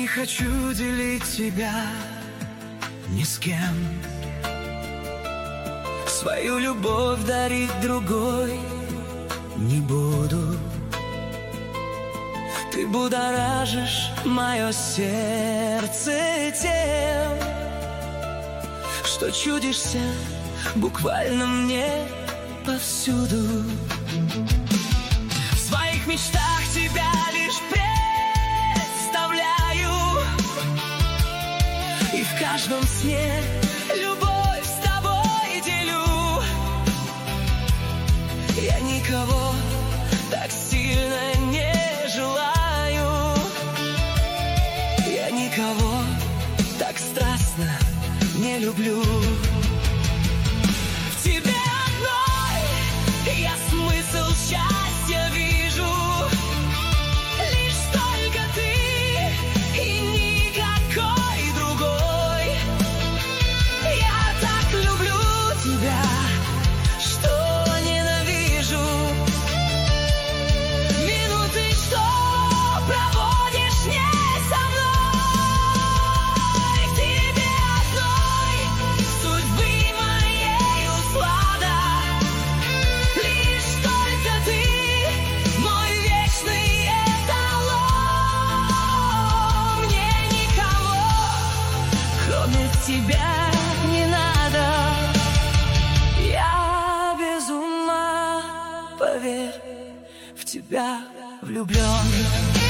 хочу делить тебя ни с кем. Свою любовь дарить другой не буду. Ты будоражишь мое сердце тем, что чудишься буквально мне повсюду. В своих мечтах тебя лишь представляю, и в каждом сне любовь с тобой делю. Я никого так сильно не желаю, я никого так страстно не люблю. В тебе одной я смысл счастья вижу. Лишь только ты и никакой другой. Я так люблю тебя, что ненавижу. Минуты, что проводишь не со мной. В тебе одной судьбы моей услада. Лишь только ты мой вечный эталон. Мне никого, кроме тебя, не надо. Я без ума, поверь, в тебя влюблен.